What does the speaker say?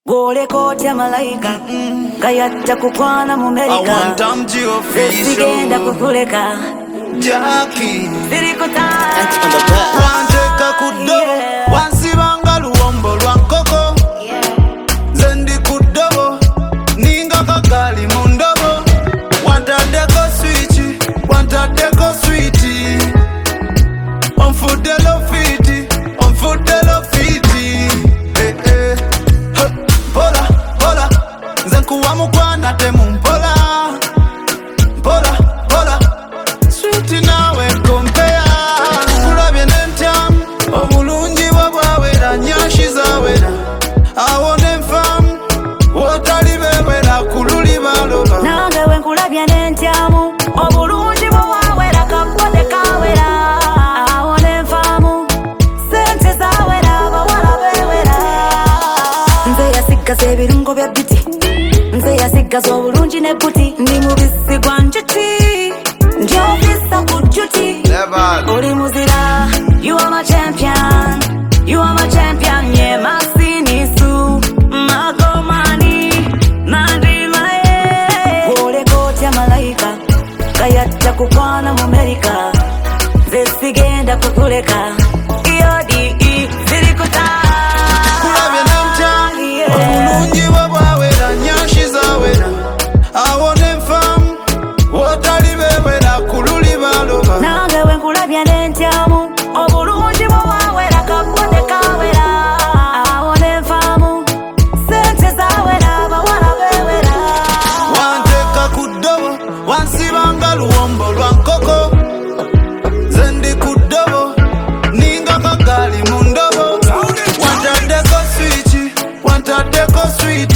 Gole kote malaika Kayatta kukwana mu America. I want them to official Sigenda kukuleka Jackie Sirikuta Wanteka kudobo Wansibanga luwombo lwankoko Zendi kudobo Ninga kakali mundobo Wantadeko switchi Wantadeko sweetie Onfudelo fiti Onfudelo fiti Pola, pola Zenkuwa mukwana temu mpola Pola, pola Sweetie nawe kompea Kulabye nentam Obulungi wabwawera Nyashi zawera Awone mfamu Wotali bewera Kululi baloba Nange wenkulabye nentyamu Obulungi bwawera Kakwate kawera Awone mfamu Sente zawera Bawala bewera Nze yasiggaza ebirungo bya biti Nze yasiggaza obulungi ne buti Ndi mubisi gwa njuti Njovisa ku juti Oli muzira You are my champion You are my champion Yeah, masinisu Magomani Nandi mae Gole kote malaika Kayatta kukwana mu America Nze sigenda kukuleka Yodi zirikuta Kulabye nentam Obulungi wabwawera Nyashi zawera Awone mfamu Wotali bewera Kululi baloba Nange wenkulabye nentyamu Obulungi bwawera Kakwate kawera Awone mfamu Sente zawera Bawala bewera Wanteka kudobo Wansibanga luwombo lwankoko Zendi kudobo Ninga kagali mundobo Wantadeko switchi Wantadeko sweet